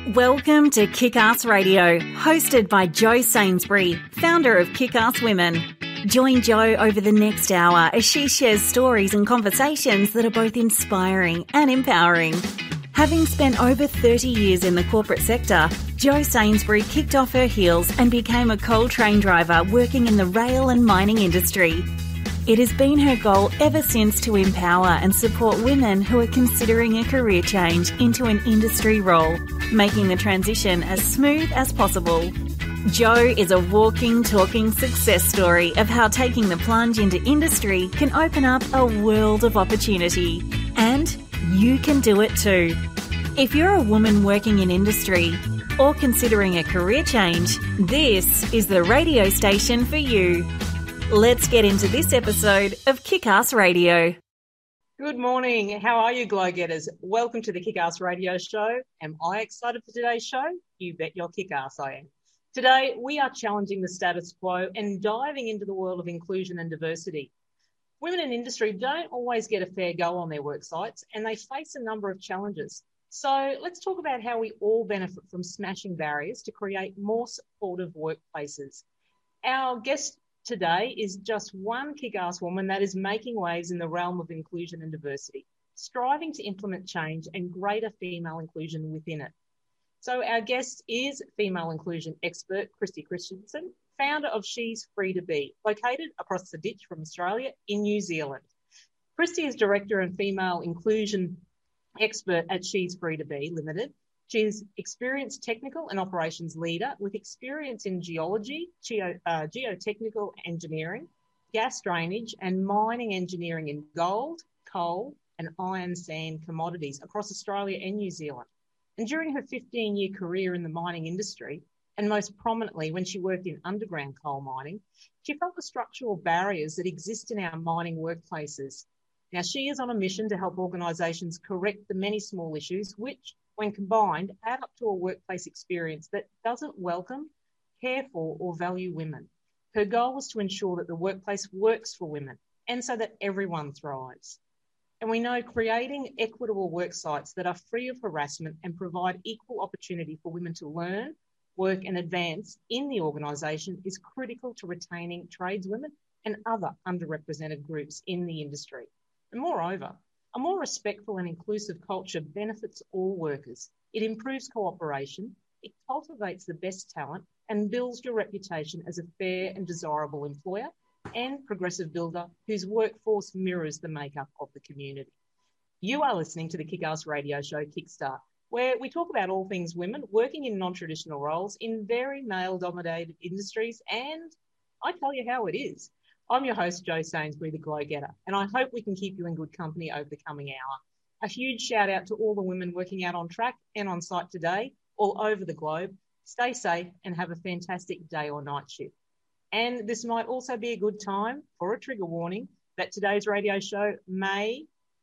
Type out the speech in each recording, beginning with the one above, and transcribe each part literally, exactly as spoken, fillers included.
Welcome to Kick-Ass Radio, hosted by Jo Sainsbury, founder of Kick-Ass Women. Join Jo over the next hour as she shares stories and conversations that are both inspiring and empowering. Having spent over thirty years in the corporate sector, Jo Sainsbury kicked off her heels and became a coal train driver working in the rail and mining industry. It has been her goal ever since to empower and support women who are considering a career change into an industry role, making the transition as smooth as possible. Jo is a walking, talking success story of how taking the plunge into industry can open up a world of opportunity. And you can do it too. If you're a woman working in industry or considering a career change, this is the radio station for you. Let's get into this episode of Kick-Ass Radio. Good morning. How are you, Glow Getters? Welcome to the Kick-Ass Radio Show. Am I excited for today's show? You bet your kick-ass I am. Today, we are challenging the status quo and diving into the world of inclusion and diversity. Women in industry don't always get a fair go on their work sites, and they face a number of challenges. So let's talk about how we all benefit from smashing barriers to create more supportive workplaces. Our guest today is just one kick-ass woman that is making waves in the realm of inclusion and diversity, striving to implement change and greater female inclusion within it. So our guest is female inclusion expert Christy Christensen, founder of She's Free to Be, located across the ditch from Australia in New Zealand. Christy is director and female inclusion expert at She's Free to Be Limited. She's experienced technical and operations leader with experience in geology, geo, uh, geotechnical engineering, gas drainage and mining engineering in gold, coal and iron sand commodities across Australia and New Zealand. And during her fifteen-year career in the mining industry, and most prominently when she worked in underground coal mining, she felt the structural barriers that exist in our mining workplaces. Now, she is on a mission to help organisations correct the many small issues which, when combined, add up to a workplace experience that doesn't welcome, care for or value women. Her goal was to ensure that the workplace works for women and so that everyone thrives. And we know creating equitable work sites that are free of harassment and provide equal opportunity for women to learn, work and advance in the organisation is critical to retaining tradeswomen and other underrepresented groups in the industry. And moreover, a more respectful and inclusive culture benefits all workers. It improves cooperation, it cultivates the best talent and builds your reputation as a fair and desirable employer and progressive builder whose workforce mirrors the makeup of the community. You are listening to the Kick-Ass Radio Show Kickstart, where we talk about all things women working in non-traditional roles in very male-dominated industries, and I tell you how it is. I'm your host, Jo Sainsbury, the Glow Getter, and I hope we can keep you in good company over the coming hour. A huge shout out to all the women working out on track and on site today, all over the globe. Stay safe and have a fantastic day or night shift. And this might also be a good time for a trigger warning that today's radio show may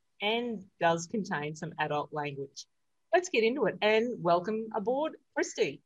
and does contain some adult language. Let's get into it and welcome aboard Christy.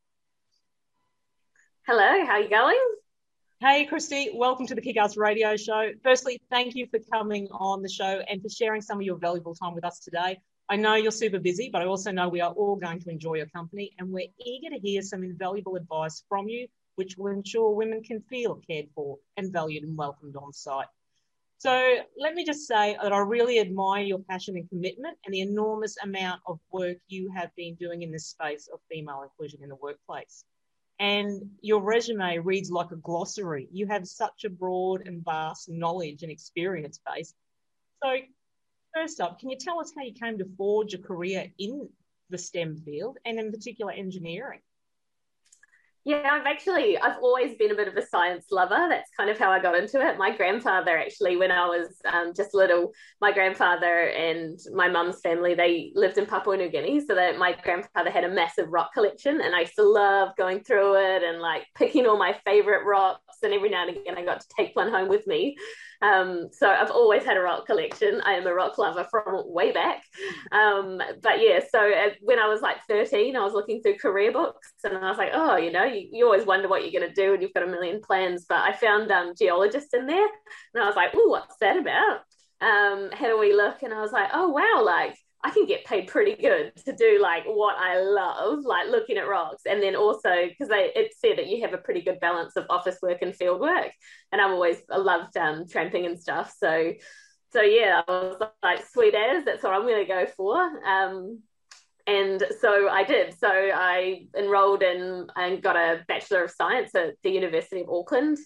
Hello, how are you going? Hey, Christy, welcome to the Kick-Ass Radio Show. Firstly, thank you for coming on the show and for sharing some of your valuable time with us today. I know you're super busy, but I also know we are all going to enjoy your company, and we're eager to hear some invaluable advice from you, which will ensure women can feel cared for and valued and welcomed on site. So let me just say that I really admire your passion and commitment and the enormous amount of work you have been doing in this space of female inclusion in the workplace. And your resume reads like a glossary. You have such a broad and vast knowledge and experience base. So first up, can you tell us how you came to forge a career in the STEM field and in particular engineering? Yeah, I've actually, I've always been a bit of a science lover. That's kind of how I got into it. My grandfather actually, when I was um, just little, my grandfather and my mum's family, they lived in Papua New Guinea. So that my grandfather had a massive rock collection and I used to love going through it and like picking all my favorite rocks. And every now and again, I got to take one home with me. Um, so I've always had a rock collection. I am a rock lover from way back. Um, but yeah, so uh, when I was like thirteen, I was looking through career books and I was like, oh, you know, you, you always wonder what you're going to do and you've got a million plans. But I found um, geologists in there and I was like, oh, what's that about? Um, how do we look? And I was like, oh, wow, like I can get paid pretty good to do like what I love, like looking at rocks. And then also because they it said that you have a pretty good balance of office work and field work. And I've always I loved um, tramping and stuff. So so yeah, I was like, sweet as, that's what I'm going to go for. Um, and so I did. So I enrolled in and got a Bachelor of Science at the University of Auckland.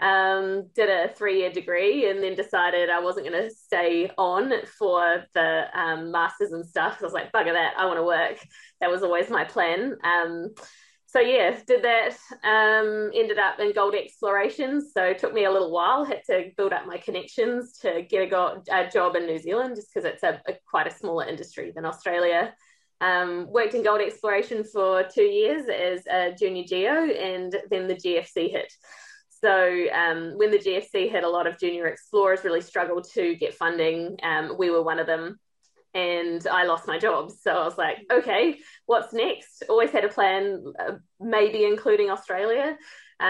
Um, did a three-year degree and then decided I wasn't going to stay on for the um, masters and stuff. So I was like, bugger that, I want to work. That was always my plan. Um, so yeah, did that. Um, ended up in gold exploration. So it took me a little while. Had to build up my connections to get a, go- a job in New Zealand, just because it's a, a quite a smaller industry than Australia. Um, worked in gold exploration for two years as a junior geo, and then the G F C hit. So um, when the G F C hit, a lot of junior explorers really struggled to get funding. Um, we were one of them, and I lost my job. So I was like, okay, what's next? Always had a plan, uh, maybe including Australia.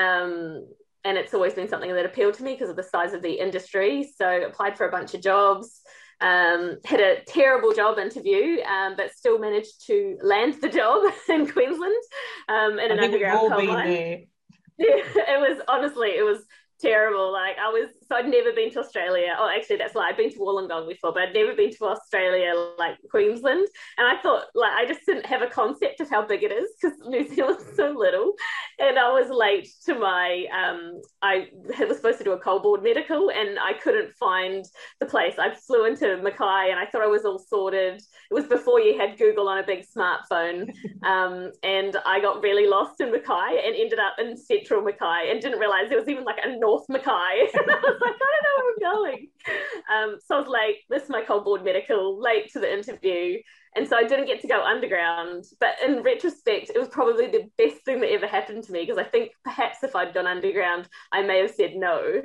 Um, and it's always been something that appealed to me because of the size of the industry. So applied for a bunch of jobs. Um, had a terrible job interview, um, but still managed to land the job in Queensland um, in I an think underground we've all coal been mine. there. Yeah, it was honestly, it was terrible. Like I was, so I'd never been to Australia. Oh, actually, that's why I'd been to Wollongong before, but I'd never been to Australia, like Queensland. And I thought, like, I just didn't have a concept of how big it is because New Zealand's so little. And I was late to my, um, I was supposed to do a coal board medical, and I couldn't find the place. I flew into Mackay, and I thought I was all sorted. It was before you had Google on a big smartphone. Um, and I got really lost in Mackay and ended up in central Mackay and didn't realize there was even like a North Mackay. And I was like, I don't know where I'm going. Um, so I was late. This is my coal board medical, late to the interview. And so I didn't get to go underground. But in retrospect, it was probably the best thing that ever happened to me, because I think perhaps if I'd gone underground, I may have said no.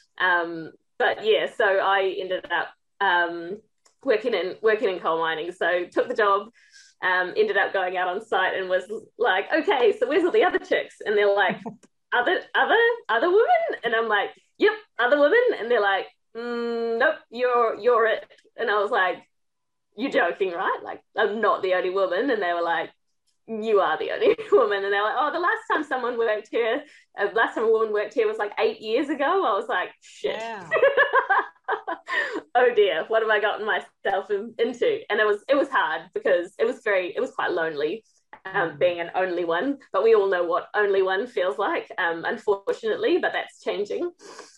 Um, but yeah, so I ended up um, working in working in coal mining. So took the job, um, ended up going out on site and was like, okay, so where's all the other chicks? And they're like, other other other women? And I'm like, yep, other women. And they're like, mm, nope, you're you're it. And I was like, you're joking, right? Like, I'm not the only woman. And they were like, you are the only woman. And they're like, oh, the last time someone worked here, uh, last time a woman worked here was like eight years ago. I was like, shit. Yeah. Oh dear, what have I gotten myself in, into? And it was it was hard because it was very it was quite lonely, um, mm. being an only one. But we all know what only one feels like, um, unfortunately. But that's changing.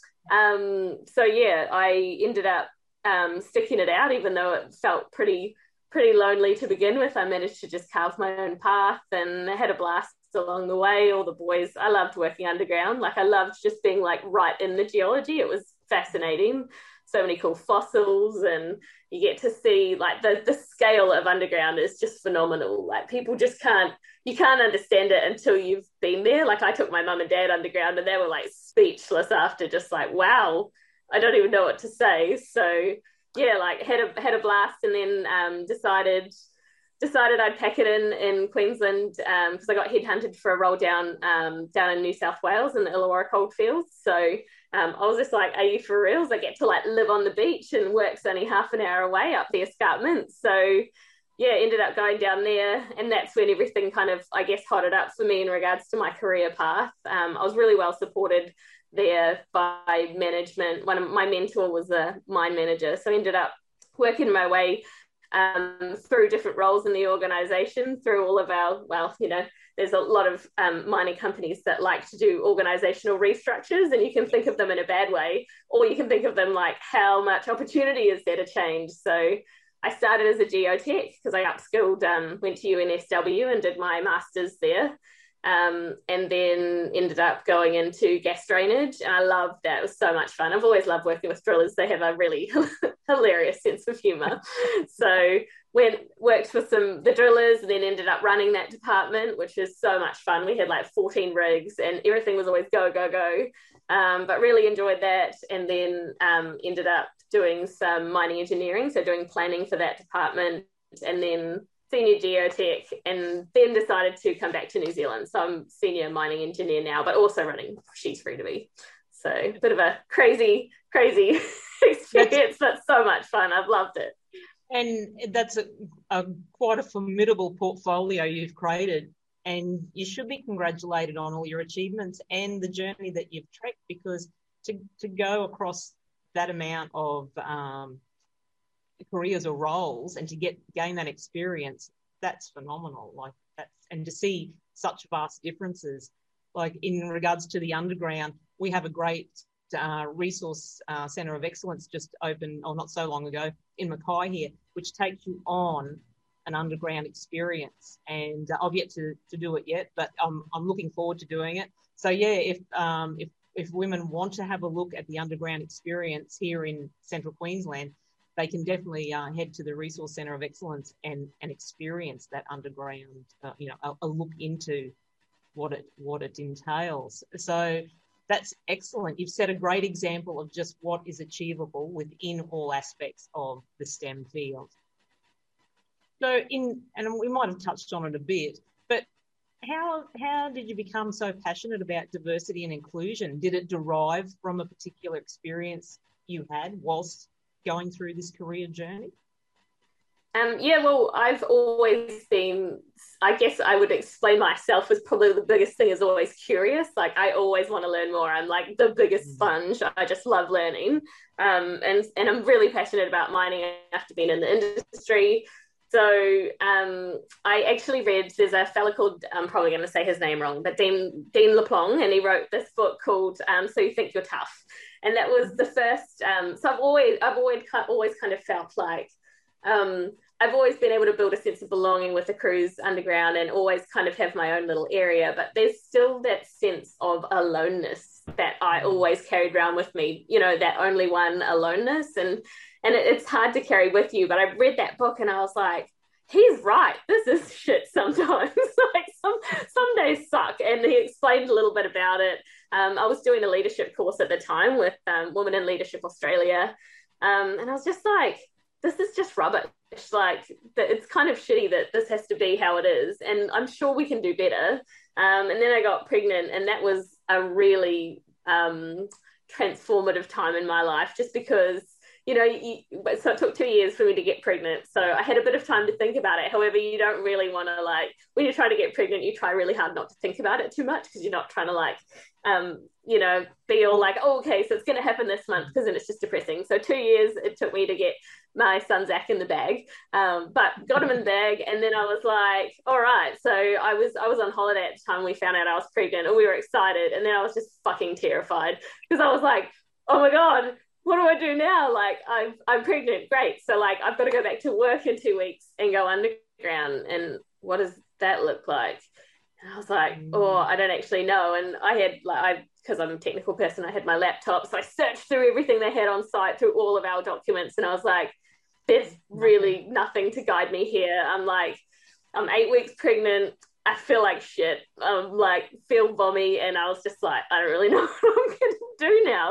Um, so yeah, I ended up um, sticking it out, even though it felt pretty pretty lonely to begin with. I managed to just carve my own path and had a blast along the way. All the boys, I loved working underground. Like I loved just being like right in the geology. It was fascinating. So many cool fossils, and you get to see like the, the scale of underground is just phenomenal. Like people just can't, you can't understand it until you've been there. Like I took my mum and dad underground and they were like speechless after, just like, wow, I don't even know what to say. So yeah, like had a, had a blast, and then um, decided, decided I'd pack it in in Queensland because um, I got headhunted for a role down um, down in New South Wales in the Illawarra Coalfields. So um, I was just like, are you for reals? I get to like live on the beach, and work's only half an hour away up the escarpment. So yeah, ended up going down there, and that's when everything kind of, I guess, hotted up for me in regards to my career path. Um, I was really well supported there by management. One of my mentor was a mine manager, so I ended up working my way um, through different roles in the organisation, through all of our, well, you know, there's a lot of um, mining companies that like to do organisational restructures, and you can think of them in a bad way, or you can think of them like, how much opportunity is there to change? So I started as a geotech because I upskilled, um, went to U N S W and did my master's there. Um, and then ended up going into gas drainage, and I loved that. It was so much fun. I've always loved working with drillers. They have a really hilarious sense of humour. So went worked for some the drillers, and then ended up running that department, which was so much fun. We had like fourteen rigs, and everything was always go go go. Um, but really enjoyed that, and then um, ended up doing some mining engineering, so doing planning for that department, and then senior geotech, and then decided to come back to New Zealand. So I'm senior mining engineer now, but also running She's Free to Be. So a bit of a crazy, crazy experience, but so much fun. I've loved it. And that's a, a quite a formidable portfolio you've created, and you should be congratulated on all your achievements and the journey that you've trekked, because to, to go across that amount of um, careers or roles and to get gain that experience, that's phenomenal. Like that's, and to see such vast differences. Like in regards to the underground, we have a great uh, resource uh, centre of excellence just opened, or not so long ago, in Mackay here, which takes you on an underground experience. And uh, I've yet to, to do it yet, but I'm I'm looking forward to doing it. So yeah, if um if if women want to have a look at the underground experience here in Central Queensland, they can definitely uh, head to the Resource Centre of Excellence and and experience that underground, uh, you know, a, a look into what it what it entails. So that's excellent. You've set a great example of just what is achievable within all aspects of the STEM field. So in, and we might have touched on it a bit, but how how did you become so passionate about diversity and inclusion? Did it derive from a particular experience you had whilst going through this career journey? Um, yeah, well, I've always been, I guess I would explain myself as probably the biggest thing is always curious. Like I always want to learn more. I'm like the biggest sponge. I just love learning. Um, and, and I'm really passionate about mining after being in the industry. So um, I actually read, there's a fella called, I'm probably going to say his name wrong, but Dean, Dean LePlong, and he wrote this book called um, So You Think You're Tough. And that was the first, um, so I've always, I've always, always kind of felt like, um, I've always been able to build a sense of belonging with the crews underground and always kind of have my own little area, but there's still that sense of aloneness that I always carried around with me, you know, that only one aloneness. And, and it, it's hard to carry with you, but I read that book and I was like, he's right. This is shit sometimes. Like some, some days suck. And he explained a little bit about it. Um, I was doing a leadership course at the time with um, Women in Leadership Australia. Um, and I was just like, this is just rubbish. Like it's kind of shitty that this has to be how it is. And I'm sure we can do better. Um, and then I got pregnant, and that was a really um, transformative time in my life, just because, you know, you, so it took two years for me to get pregnant. So I had a bit of time to think about it. However, you don't really want to, like, when you try to get pregnant, you try really hard not to think about it too much, because you're not trying to like, um, you know, be all like, oh, okay, so it's going to happen this month, because then it's just depressing. So two years it took me to get my son Zach in the bag, um, but got him in the bag. And then I was like, all right. So I was, I was on holiday at the time we found out I was pregnant, and we were excited. And then I was just fucking terrified, because I was like, oh my God, what do I do now? Like I'm, I'm pregnant. Great. So like, I've got to go back to work in two weeks and go underground. And what does that look like? And I was like, oh, I don't actually know. And I had like, I, because I'm a technical person, I had my laptop. So I searched through everything they had on site, through all of our documents. And I was like, there's really nothing to guide me here. I'm like, I'm eight weeks pregnant. I feel like shit. I'm like, feel vommy. And I was just like, I don't really know what I'm going to do now.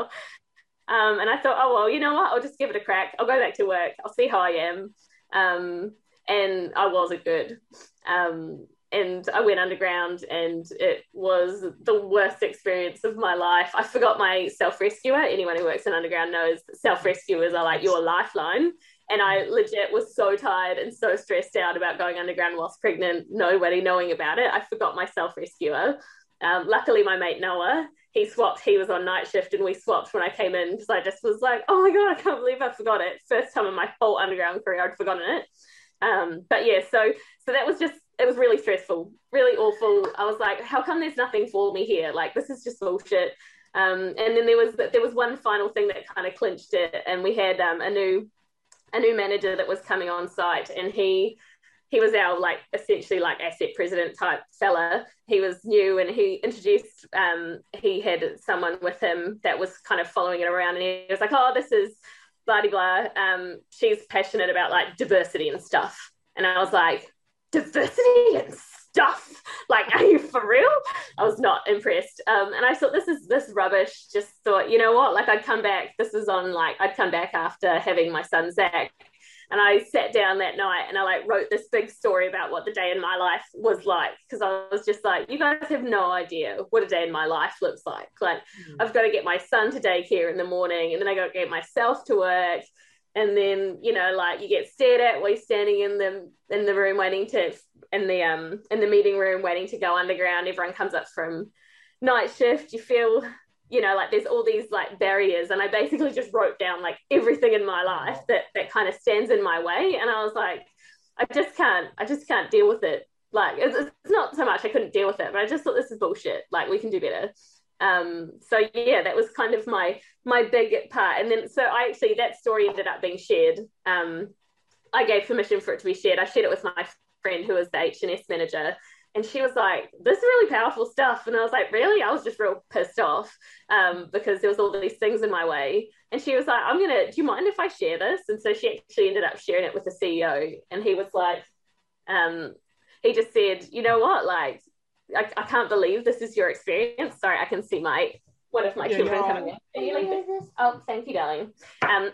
Um, and I thought, oh, well, you know what? I'll just give it a crack. I'll go back to work. I'll see how I am. Um, and I wasn't good. Um, and I went underground, and it was the worst experience of my life. I forgot my self-rescuer. Anyone who works in underground knows self-rescuers are like your lifeline. And I legit was so tired and so stressed out about going underground whilst pregnant, nobody knowing about it. I forgot my self-rescuer. Um, luckily, my mate Noah, he swapped. He was on night shift, and we swapped when I came in, because I just was like, oh my God, I can't believe I forgot it. First time in my whole underground career I'd forgotten it. Um, but yeah, so so that was just, it was really stressful, really awful. I was like, how come there's nothing for me here? Like, this is just bullshit. Um, and then there was there was one final thing that kind of clinched it, and we had um, a new a new manager that was coming on site, and he he was our like essentially like asset president type fella. He was new, and he introduced um he had someone with him that was kind of following it around, and he was like, oh, this is blah de blah, um she's passionate about like diversity and stuff. And I was like, diversity and stuff, like, are you for real? I was not impressed. Um and I thought, this is this rubbish. Just thought, you know what, like, I'd come back, this is on like I'd come back after having my son Zach, and I sat down that night and I like wrote this big story about what the day in my life was like, because I was just like, you guys have no idea what a day in my life looks like. Like, mm. I've got to get my son to daycare in the morning, and then I got to get myself to work, and then, you know, like you get stared at while you're standing in the in the room waiting to in the um in the meeting room waiting to go underground. Everyone comes up from night shift. You feel, you know, like there's all these like barriers, and I basically just wrote down like everything in my life that that kind of stands in my way, and I was like, I just can't I just can't deal with it. Like it's, it's not so much I couldn't deal with it, but I just thought this is bullshit. Like we can do better. Um, so yeah, that was kind of my my big part. And then so I actually that story ended up being shared. Um, I gave permission for it to be shared. I shared it with my friend who was the H and S manager, and she was like, "This is really powerful stuff." And I was like, "Really?" I was just real pissed off um, because there was all these things in my way. And she was like, "I'm gonna. Do you mind if I share this?" And so she actually ended up sharing it with the C E O, and he was like, um, he just said, "You know what? Like, I, I can't believe this is your experience." Sorry, I can see my one of my yeah, children coming in. Are you like this? Oh, thank you, darling. Um,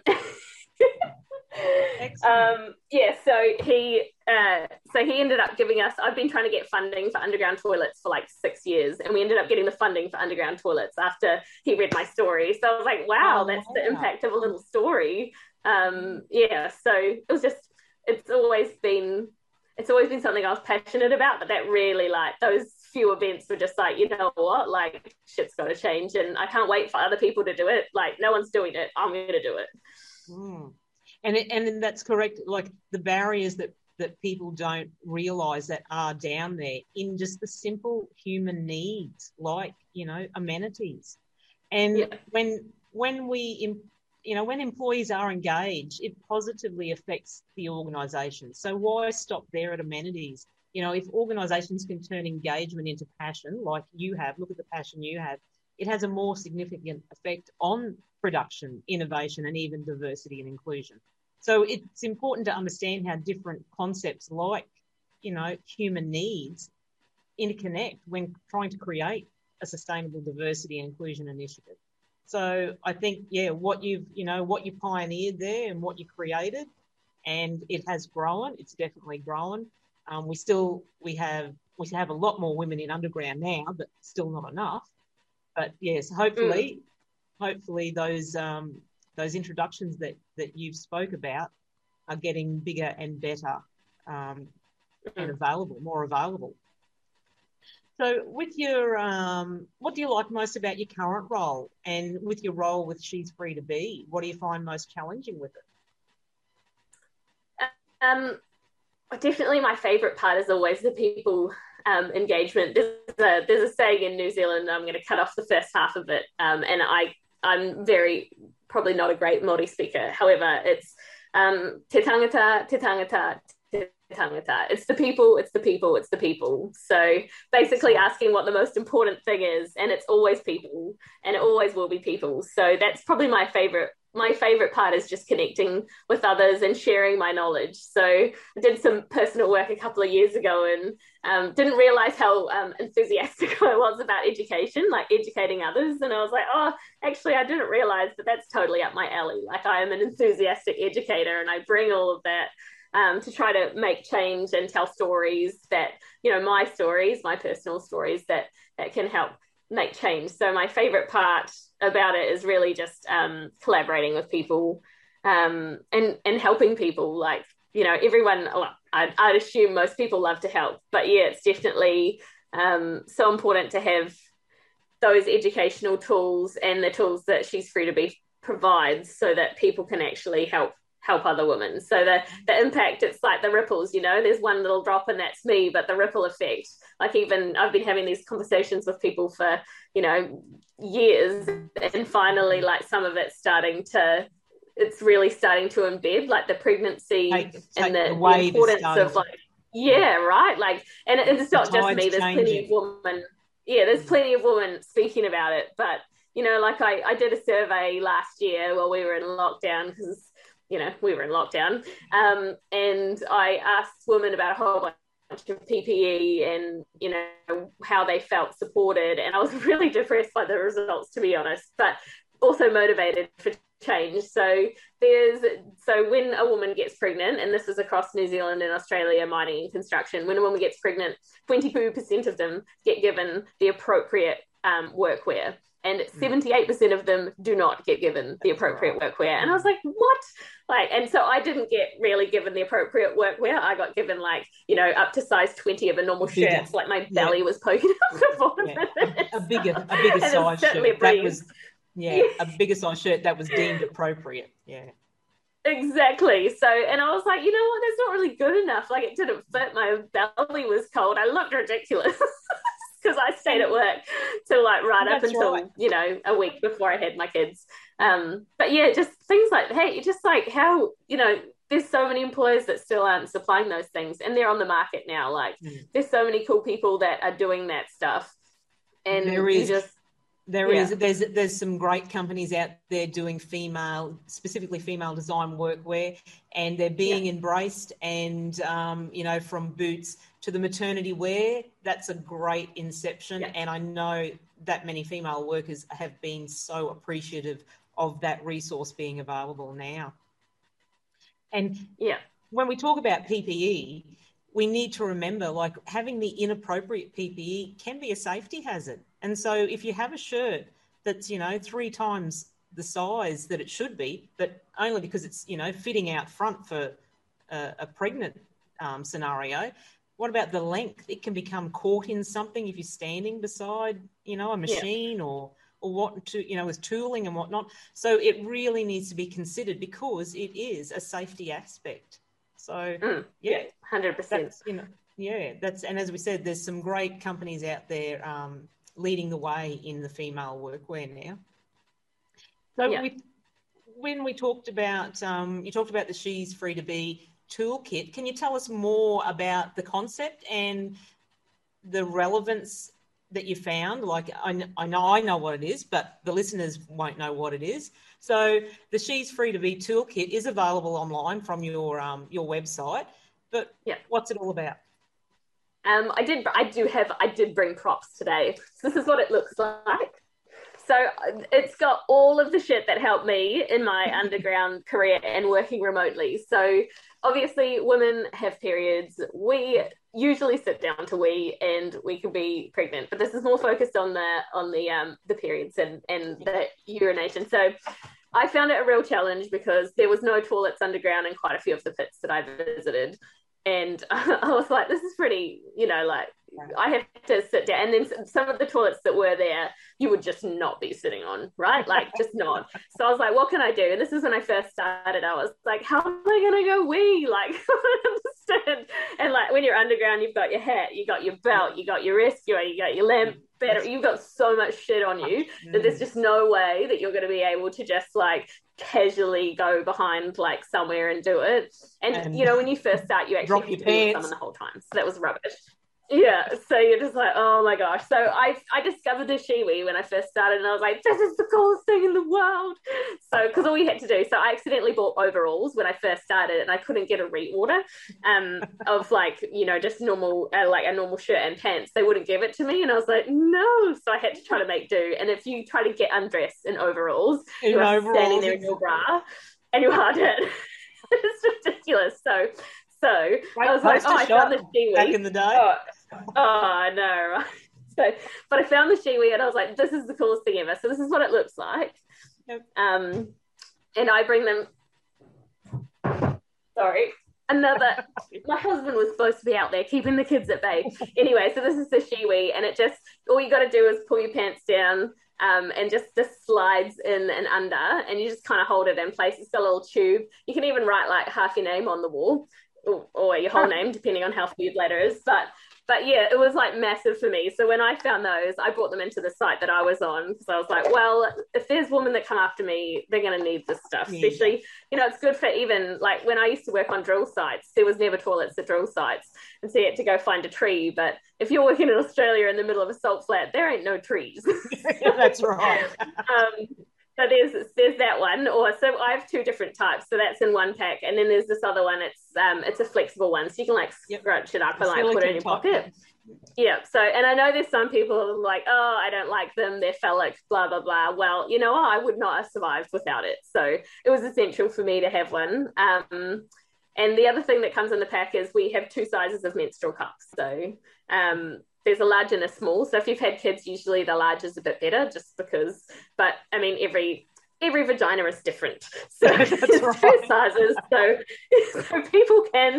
um, yeah, so he uh, so he ended up giving us. I've been trying to get funding for underground toilets for like six years, and we ended up getting the funding for underground toilets after he read my story. So I was like, wow, oh, that's wow. the impact of a little story. Um, yeah, so it was just. It's always been. It's always been something I was passionate about, but that really, like, those few events were just like, you know what, like, shit's got to change, and I can't wait for other people to do it. Like, no one's doing it. I'm going to do it. Mm. And it, and that's correct. Like the barriers that, that people don't realise that are down there in just the simple human needs, like, you know, amenities. And yeah. when when we you know, when employees are engaged, it positively affects the organisation. So why stop there at amenities? You know, if organisations can turn engagement into passion, like you have, look at the passion you have, it has a more significant effect on production, innovation, and even diversity and inclusion. So it's important to understand how different concepts like, you know, human needs interconnect when trying to create a sustainable diversity and inclusion initiative. So I think, yeah, what you've, you know, what you pioneered there and what you created, and it has grown. It's definitely grown. Um, we still, we have, we have a lot more women in underground now, but still not enough. But yes, hopefully, mm. hopefully those um, those introductions that that you've spoke about are getting bigger and better um, mm. and available, more available. So with your, um, what do you like most about your current role, and with your role with She's Free to Be, what do you find most challenging with it? Um, definitely my favourite part is always the people um, engagement. There's a, there's a saying in New Zealand, I'm going to cut off the first half of it, um, and I, I'm very, probably not a great Māori speaker. However, it's um, te tangata, te tangata, te tangata. It's the people, it's the people, it's the people. So basically asking what the most important thing is, and it's always people, and it always will be people. So that's probably my favorite. My favorite part is just connecting with others and sharing my knowledge. So I did some personal work a couple of years ago, and um, didn't realize how um, enthusiastic I was about education, like educating others. And I was like, oh, actually, I didn't realize that that's totally up my alley. Like, I am an enthusiastic educator, and I bring all of that Um, to try to make change and tell stories that, you know, my stories, my personal stories that that can help make change. So my favorite part about it is really just um, collaborating with people um, and and helping people. Like, you know, everyone, well, I'd, I'd assume most people love to help, but yeah, it's definitely um, so important to have those educational tools and the tools that She's Free to Be provides, so that people can actually help help other women. So the the impact, it's like the ripples, you know, there's one little drop and that's me, but the ripple effect, like, even I've been having these conversations with people for, you know, years, and finally, like, some of it's starting to, it's really starting to embed, like the pregnancy take, take and the, the, the importance of, like, yeah, right, like, and it, it's not the just me, there's changing. plenty of women, yeah, there's plenty of women speaking about it, but, you know, like I, I did a survey last year while we were in lockdown, because you know, we were in lockdown, um, and I asked women about a whole bunch of P P E and, you know, how they felt supported, and I was really depressed by the results, to be honest, but also motivated for change. So there's, so when a woman gets pregnant, and this is across New Zealand and Australia, mining and construction, when a woman gets pregnant, twenty-two percent of them get given the appropriate um, workwear. and seventy-eight percent of them do not get given the appropriate workwear. And I was like, what? Like, and so I didn't get really given the appropriate workwear. I got given like, you know, up to size twenty of a normal shirt. Like my belly yeah. was poking up the bottom yeah. of it. A, a bigger, a bigger size shirt. That was, yeah, a bigger size shirt that was deemed appropriate. Yeah. Exactly. So, and I was like, you know what, that's not really good enough. Like, it didn't fit. My belly was cold. I looked ridiculous because I stayed at work till like right that's up until, right. you know, a week before I had my kids. Um, but yeah, just things like, hey, just like how, you know, there's so many employers that still aren't supplying those things, and they're on the market now. Like, mm. there's so many cool people that are doing that stuff. And there is. you just, There yeah. is, there's, there's some great companies out there doing female, specifically female design workwear, and they're being yeah. embraced. And, um, you know, from boots to the maternity wear, that's a great inception. Yeah. And I know that many female workers have been so appreciative of that resource being available now. And yeah, when we talk about P P E, we need to remember, like, having the inappropriate P P E can be a safety hazard. And so if you have a shirt that's, you know, three times the size that it should be, but only because it's, you know, fitting out front for a, a pregnant um, scenario, what about the length? It can become caught in something if you're standing beside, you know, a machine yeah. or or what, to, you know, with tooling and whatnot. So it really needs to be considered because it is a safety aspect. So, mm, yeah, one hundred percent. That's, you know, yeah, that's, and as we said, there's some great companies out there um, leading the way in the female workwear now. So yeah. we, when we talked about, um, you talked about the She's Free to Be toolkit, can you tell us more about the concept and the relevance that you found? Like, I, I know I know what it is, but the listeners won't know what it is. So the She's Free to Be toolkit is available online from your um, your website, but yeah. what's it all about? Um, I did. I do have. I did bring props today. This is what it looks like. So it's got all of the shit that helped me in my underground career and working remotely. So obviously, women have periods. We usually sit down to wee, and we can be pregnant. But this is more focused on the on the um the periods and and the urination. So I found it a real challenge because there was no toilets underground in quite a few of the pits that I visited. And I was like, this is pretty, you know, like I have to sit down. And then some of the toilets that were there, you would just not be sitting on, right? Like, just not. So I was like, what can I do? And this is when I first started. I was like, how am I going to go wee? Like, I don't understand. And like, when you're underground, you've got your hat, you got your belt, you got your rescue, you got your lamp, battery. You've got so much shit on you that there's just no way that you're going to be able to just like casually go behind like somewhere and do it. And, and you know, when you first start, you actually have to be with someone the whole time. So that was rubbish. Yeah, so you're just like, oh my gosh. So I I discovered the Shewee when I first started, and I was like, this is the coolest thing in the world. So, because all we had to do, so I accidentally bought overalls when I first started, and I couldn't get a reorder um, of like, you know, just normal, uh, like a normal shirt and pants. They wouldn't give it to me, and I was like, no. So I had to try to make do. And if you try to get undressed in overalls, in you are overalls, standing there in your bra, and you are dead. It's ridiculous. So, so Great I was like, oh, I found the Shewee. Back in the day. Oh, oh no, right. So, but I found the Shewee and I was like, this is the coolest thing ever. So this is what it looks like. Yep. Um, and I bring them, sorry, another, my husband was supposed to be out there keeping the kids at bay. Anyway, so this is the Shewee, and it just, all you got to do is pull your pants down um, and just, just slides in and under, and you just kind of hold it in place. It's got a little tube. You can even write like half your name on the wall, or, or your whole name, depending on how few letters. But But yeah, it was like massive for me. So when I found those, I brought them into the site that I was on, because I was like, well, if there's women that come after me, they're going to need this stuff. Yeah. Especially, you know, it's good for even like when I used to work on drill sites, there was never toilets at drill sites. And so you had to go find a tree. But if you're working in Australia in the middle of a salt flat, there ain't no trees. That's right. um, So there's there's that one, or so I have two different types. So that's in one pack, and then there's this other one. It's um it's a flexible one, so you can like yep. scrunch it up and like put it in your pocket. Yeah. So, and I know there's some people who are like, oh, I don't like them, they're phallic, blah blah blah. Well, you know, I would not have survived without it. So it was essential for me to have one. Um, and the other thing that comes in the pack is we have two sizes of menstrual cups. So um. there's a large and a small. So if you've had kids, usually the large is a bit better, just because. But I mean, every every vagina is different, so That's there's right. two sizes. So so people can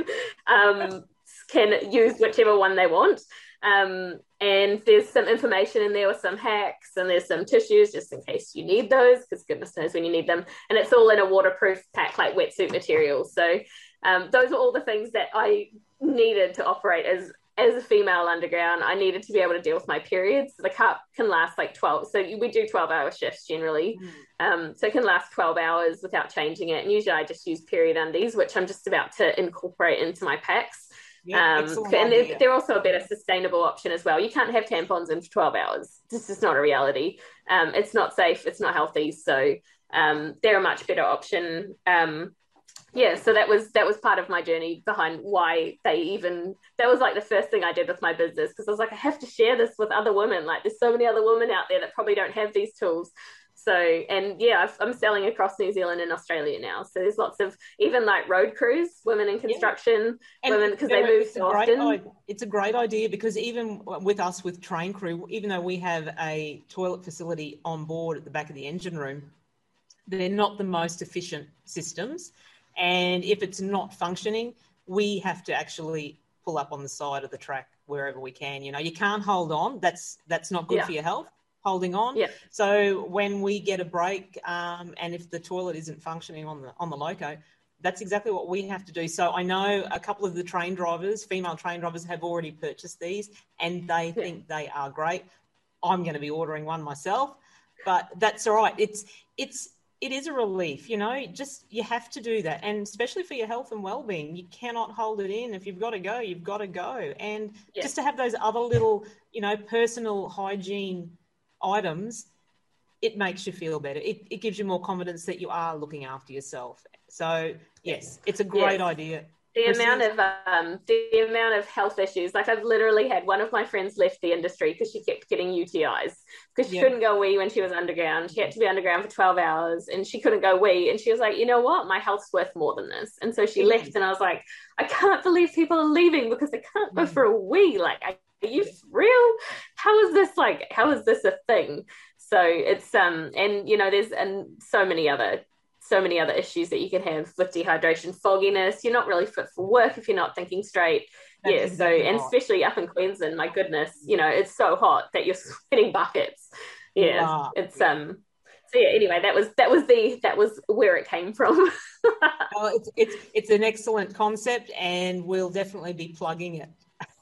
um, can use whichever one they want. Um, and there's some information in there with some hacks, and there's some tissues just in case you need those, because goodness knows when you need them. And it's all in a waterproof pack, like wetsuit material. So um, those are all the things that I needed to operate as as a female underground. I needed to be able to deal with my periods. The cup can last like twelve. So we do twelve hour shifts generally. Mm. Um, so it can last twelve hours without changing it. And usually I just use period undies, which I'm just about to incorporate into my packs. Yeah, um, and they're, they're also a better sustainable option as well. You can't have tampons in for twelve hours. This is not a reality. Um, it's not safe. It's not healthy. So um, they're a much better option. Um, yeah, so that was that was part of my journey behind why they even, that was like the first thing I did with my business, because I was like, I have to share this with other women. Like there's so many other women out there that probably don't have these tools. So, and yeah, I'm selling across New Zealand and Australia now. So there's lots of, even like road crews, women in construction, yeah. women, because they move so often. It's a great idea, because even with us, with Train Crew, even though we have a toilet facility on board at the back of the engine room, they're not the most efficient systems. And if it's not functioning, we have to actually pull up on the side of the track wherever we can. You know, you can't hold on. That's, that's not good yeah. for your health. Holding on. Yeah. So when we get a break, um, and if the toilet isn't functioning on the on the loco, that's exactly what we have to do. So I know a couple of the train drivers, female train drivers, have already purchased these, and they yeah. think they are great. I'm going to be ordering one myself, but that's all right. It's it's it is a relief, you know. Just you have to do that, and especially for your health and well-being, you cannot hold it in. If you've got to go, you've got to go, and yeah. just to have those other little, you know, personal hygiene items, it makes you feel better. It, it gives you more confidence that you are looking after yourself. So yes, it's a great yes. idea. The amount of um, the amount of health issues, like I've literally had one of my friends left the industry because she kept getting U T Is because she yeah. couldn't go wee when she was underground. She had to be underground for twelve hours and she couldn't go wee. And she was like, you know what? My health's worth more than this. And so she yeah. left, and I was like, I can't believe people are leaving because they can't go mm. for a wee. Like, I, are you real? How is this like, how is this a thing? So it's, um, and you know, there's and so many other so many other issues that you can have with dehydration, fogginess. You're not really fit for work if you're not thinking straight. That's yeah. Exactly so, and hot. Especially up in Queensland, my goodness, you know, it's so hot that you're sweating buckets. Yeah. Wow. It's, um, so yeah, anyway, that was, that was the, that was where it came from. Well, it's, it's, it's an excellent concept, and we'll definitely be plugging it.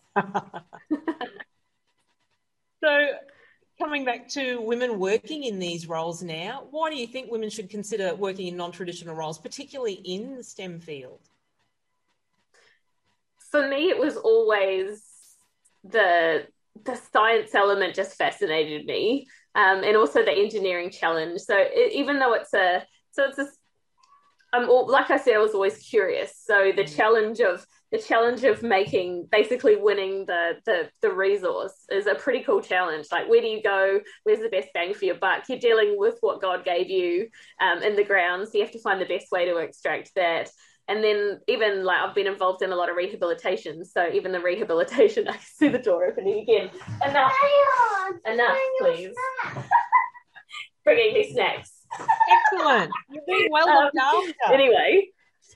So, coming back to women working in these roles now, why do you think women should consider working in non-traditional roles, particularly in the STEM field? For me, it was always the the science element just fascinated me, um, and also the engineering challenge. So it, even though it's a so it's a I'm all, like I said, I was always curious. So the mm. challenge of the challenge of making, basically winning the, the the resource is a pretty cool challenge. Like, where do you go? Where's the best bang for your buck? You're dealing with what God gave you um, in the ground, so you have to find the best way to extract that. And then even like I've been involved in a lot of rehabilitation. So even the rehabilitation, I can see the door opening again. Enough, enough, please. Bringing me snacks. Excellent. You're being well looked um, after. Anyway.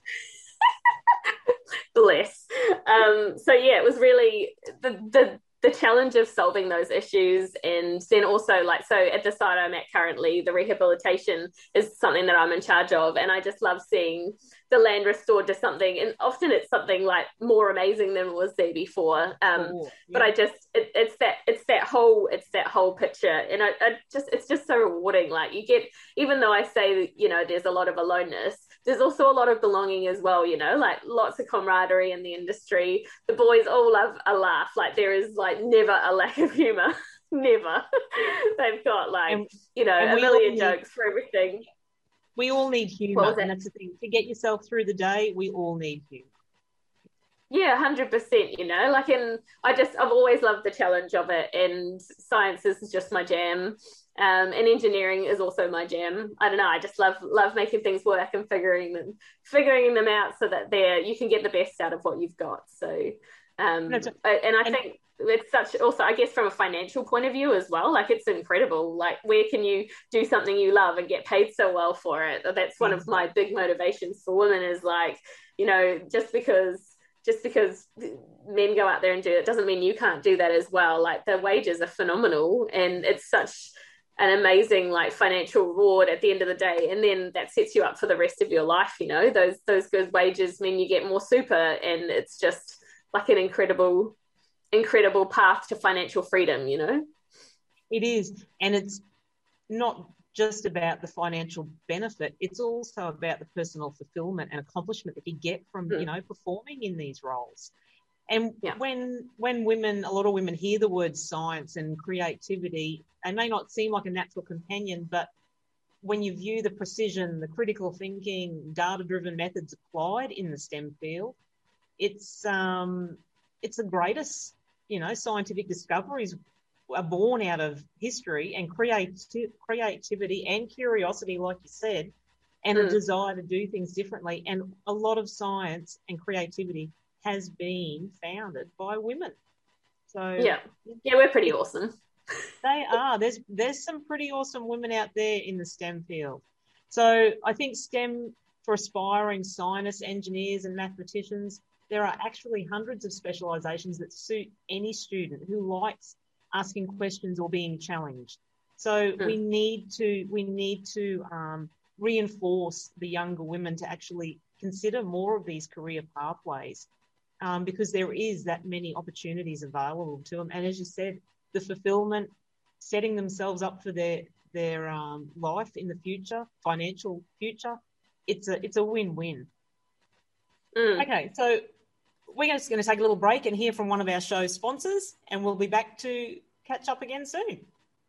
Bless. Um, so yeah, it was really the, the the challenge of solving those issues, and then also like so at the site I'm at currently, the rehabilitation is something that I'm in charge of, and I just love seeing the land restored to something, and often it's something like more amazing than was there before. Um, oh, yeah. But I just it, it's that it's that whole it's that whole picture, and I, I just it's just so rewarding. Like you get, even though I say you know there's a lot of aloneness, there's also a lot of belonging as well, you know, like lots of camaraderie in the industry. The boys all love a laugh. Like there is like never a lack of humor. Never. They've got like, and, you know, a million need, jokes for everything. We all need humor. And that's the thing. To get yourself through the day, we all need humor. Yeah, one hundred percent, you know, like in, I just, I've always loved the challenge of it, and science is just my jam. Um, and engineering is also my jam. I don't know. I just love love making things work and figuring them figuring them out so that there you can get the best out of what you've got. So Um, No, it's- and I and think it's such, also, I guess, from a financial point of view as well, like it's incredible. Like, where can you do something you love and get paid so well for it? That's one of my big motivations for women, is like, you know, just because just because men go out there and do it doesn't mean you can't do that as well. Like, the wages are phenomenal, and it's such an amazing like financial reward at the end of the day, and then that sets you up for the rest of your life. You know, those those good wages mean you get more super, and it's just like an incredible incredible path to financial freedom, you know. it is, and it's not just about the financial benefit, it's also about the personal fulfillment and accomplishment that you get from mm. you know, performing in these roles. And yeah. when when women, a lot of women hear the words science and creativity, they may not seem like a natural companion, but when you view the precision, the critical thinking, data-driven methods applied in the STEM field, it's um, it's the greatest, you know, scientific discoveries are born out of history, and creati- creativity and curiosity, like you said, and mm. a desire to do things differently. And a lot of science and creativity has been founded by women. So yeah, yeah, we're pretty awesome. They are. There's there's some pretty awesome women out there in the STEM field. So I think STEM, for aspiring scientists, engineers, and mathematicians, there are actually hundreds of specialisations that suit any student who likes asking questions or being challenged. So mm. we need to we need to um, reinforce the younger women to actually consider more of these career pathways, um, because there is that many opportunities available to them. And as you said, the fulfillment, setting themselves up for their their um, life in the future, financial future, it's a it's a win-win. Mm. Okay, so we're just going to take a little break and hear from one of our show's sponsors, and we'll be back to catch up again soon.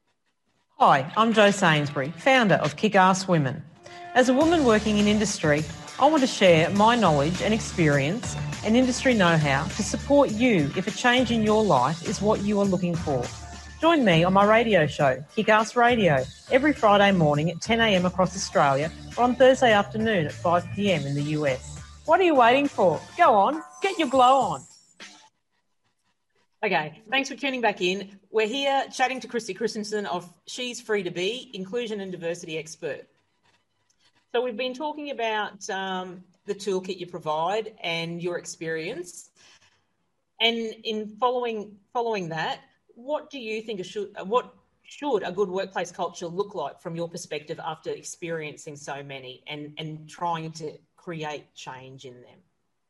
Hi, I'm Jo Sainsbury, founder of Kick-Ass Women. As a woman working in industry, I want to share my knowledge and experience and industry know-how to support you if a change in your life is what you are looking for. Join me on my radio show, Kick-Ass Radio, every Friday morning at ten a.m. across Australia, or on Thursday afternoon at five p.m. in the U S. What are you waiting for? Go on, get your glow on. Okay, thanks for tuning back in. We're here chatting to Christy Christensen of She's Free to Be, Inclusion and Diversity Expert. So we've been talking about um, the toolkit you provide and your experience. And in following following that, what do you think should what should a good workplace culture look like from your perspective after experiencing so many and, and trying to create change in them?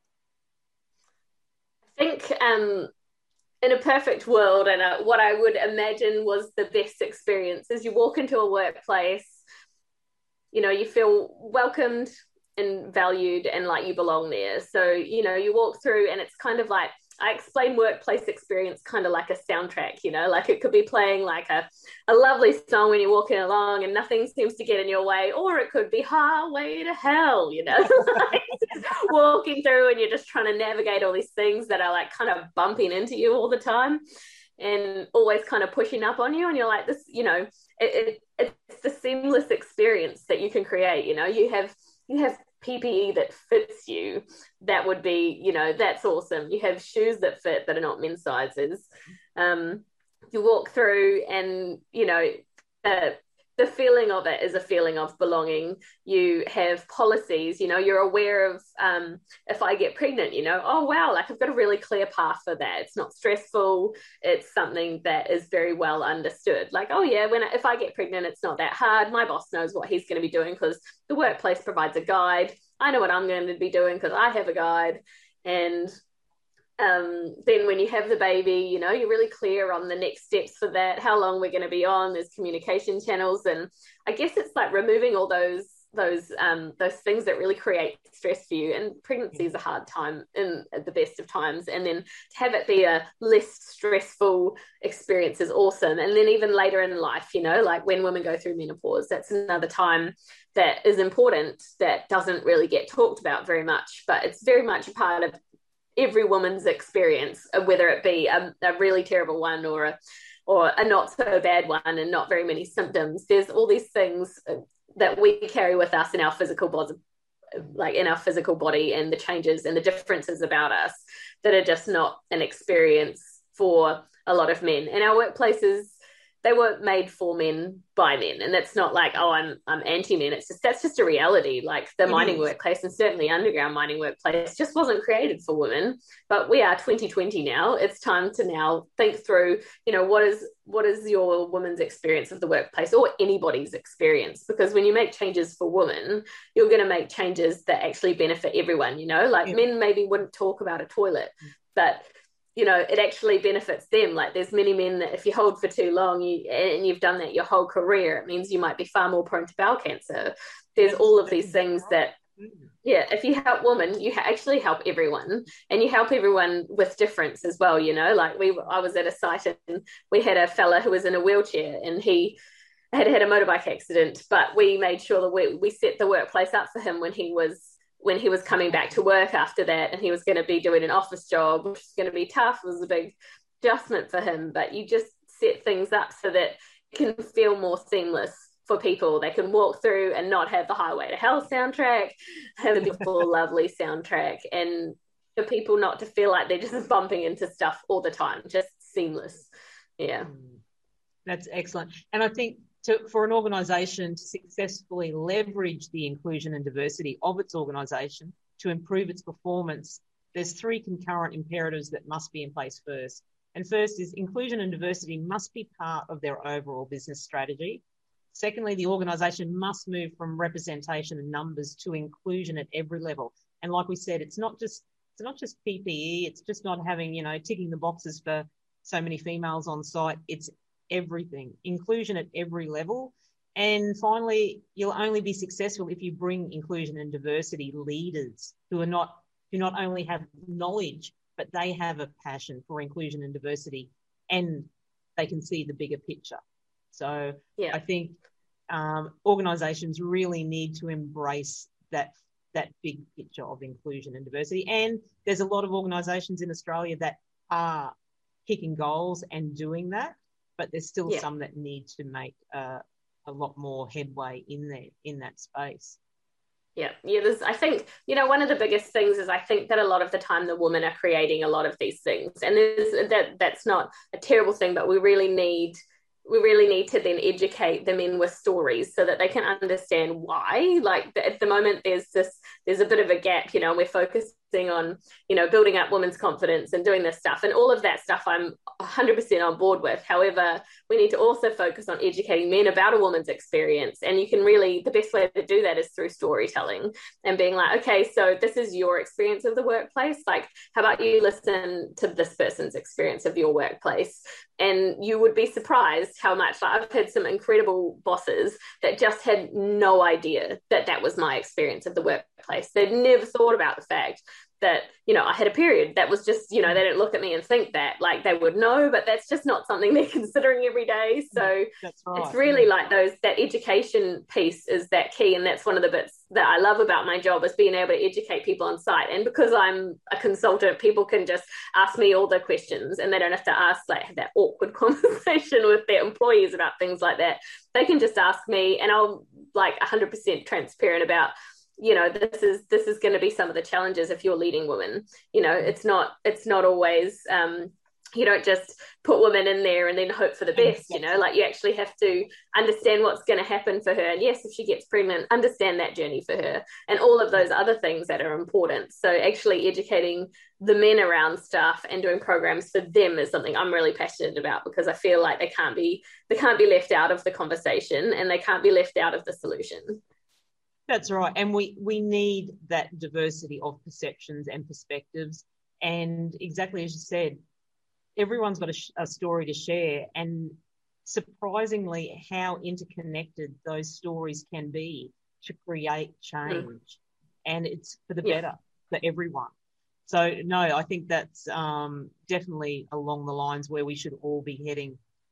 I think um, in a perfect world, and uh, what I would imagine was the best experience, is you walk into a workplace, you know, you feel welcomed and valued and like you belong there. So, you know, you walk through and it's kind of like, I explain workplace experience kind of like a soundtrack, you know, like it could be playing like a, a lovely song when you're walking along and nothing seems to get in your way, or it could be Highway to Hell, you know, like walking through and you're just trying to navigate all these things that are like kind of bumping into you all the time and always kind of pushing up on you. And you're like, this, you know, it, it, it's the seamless experience that you can create. You know, you have, you have P P E that fits you. That would be, you know, that's awesome. You have shoes that fit that are not men's sizes. Um, you walk through and, you know, uh, the feeling of it is a feeling of belonging. You have policies, you know, you're aware of um, if I get pregnant, you know, oh, wow, like I've got a really clear path for that. It's not stressful. It's something that is very well understood. Like, oh, yeah, when if I get pregnant, it's not that hard. My boss knows what he's going to be doing because the workplace provides a guide. I know what I'm going to be doing because I have a guide. And Um, then when you have the baby, you know, you're really clear on the next steps for that, how long we're going to be on, there's communication channels. And I guess it's like removing all those those um, those things that really create stress for you. And pregnancy is a hard time in at the best of times. And then to have it be a less stressful experience is awesome. And then even later in life, you know, like when women go through menopause, that's another time that is important that doesn't really get talked about very much, but it's very much a part of every woman's experience, whether it be a, a really terrible one or a or a not so bad one and not very many symptoms. There's all these things that we carry with us in our physical like in our physical body, and the changes and the differences about us that are just not an experience for a lot of men. And our workplaces, they weren't made for men by men, and that's not like, oh, I'm I'm anti-men. It's just, that's just a reality. Like the mining is. workplace, and certainly underground mining workplace, just wasn't created for women. But we are twenty twenty now. It's time to now think through, you know, what is what is your woman's experience of the workplace, or anybody's experience? Because when you make changes for women, you're going to make changes that actually benefit everyone. You know, like yeah. men maybe wouldn't talk about a toilet, but you know, it actually benefits them. Like there's many men that if you hold for too long you, and you've done that your whole career, it means you might be far more prone to bowel cancer. There's all of these things that, yeah, if you help women, you actually help everyone, and you help everyone with difference as well. You know, like we, I was at a site and we had a fella who was in a wheelchair, and he had had a motorbike accident, but we made sure that we, we set the workplace up for him when he was when he was coming back to work after that, and he was going to be doing an office job, which was going to be tough. It was a big adjustment for him, but you just set things up so that it can feel more seamless for people. They can walk through and not have the Highway to Hell soundtrack, have a beautiful, lovely soundtrack, and for people not to feel like they're just bumping into stuff all the time, just seamless. Yeah. That's excellent. And I think To, for an organisation to successfully leverage the inclusion and diversity of its organisation to improve its performance, there's three concurrent imperatives that must be in place first. And first is inclusion and diversity must be part of their overall business strategy. Secondly, the organisation must move from representation and numbers to inclusion at every level. And like we said, it's not just it's not just P P E, it's just not having, you know, ticking the boxes for so many females on site. It's everything, inclusion at every level. And finally, you'll only be successful if you bring inclusion and diversity leaders who are not who not only have knowledge, but they have a passion for inclusion and diversity, and they can see the bigger picture. So yeah. I think um, organisations really need to embrace that that big picture of inclusion and diversity. And there's a lot of organisations in Australia that are kicking goals and doing that, but there's still yeah. some that need to make uh, a lot more headway in there, in that space. Yeah, yeah. There's, I think, you know, one of the biggest things is I think that a lot of the time the women are creating a lot of these things, and there's, that that's not a terrible thing, but we really need we really need to then educate them in with stories so that they can understand why. Like at the moment, there's this, there's a bit of a gap, you know, we're focusing on, you know, building up women's confidence and doing this stuff, and all of that stuff I'm one hundred percent on board with. However, we need to also focus on educating men about a woman's experience. And you can really, the best way to do that is through storytelling and being like, okay, so this is your experience of the workplace. Like, how about you listen to this person's experience of your workplace? And you would be surprised how much, like, I've had some incredible bosses that just had no idea that that was my experience of the workplace. They'd never thought about the fact that, you know, I had a period. That was just, you know, they didn't look at me and think that. Like, they would know, but that's just not something they're considering every day. So that's right. It's really like those, that education piece is that key. And that's one of the bits that I love about my job, is being able to educate people on site. And because I'm a consultant, people can just ask me all the questions, and they don't have to ask, like, have that awkward conversation with their employees about things like that. They can just ask me, and I'll, like, one hundred percent transparent about, you know, this is this is going to be some of the challenges if you're leading women. You know, it's not it's not always um you don't just put women in there and then hope for the best. You know, like, you actually have to understand what's going to happen for her, and yes, if she gets pregnant, understand that journey for her, and all of those other things that are important. So actually educating the men around stuff and doing programs for them is something I'm really passionate about, because I feel like they can't be they can't be left out of the conversation, and they can't be left out of the solution. That's right. And we, we need that diversity of perceptions and perspectives. And exactly as you said, everyone's got a, a story to share. And surprisingly, how interconnected those stories can be to create change. Mm. And it's for the yeah. better for everyone. So, no, I think that's um, definitely along the lines where we should all be heading.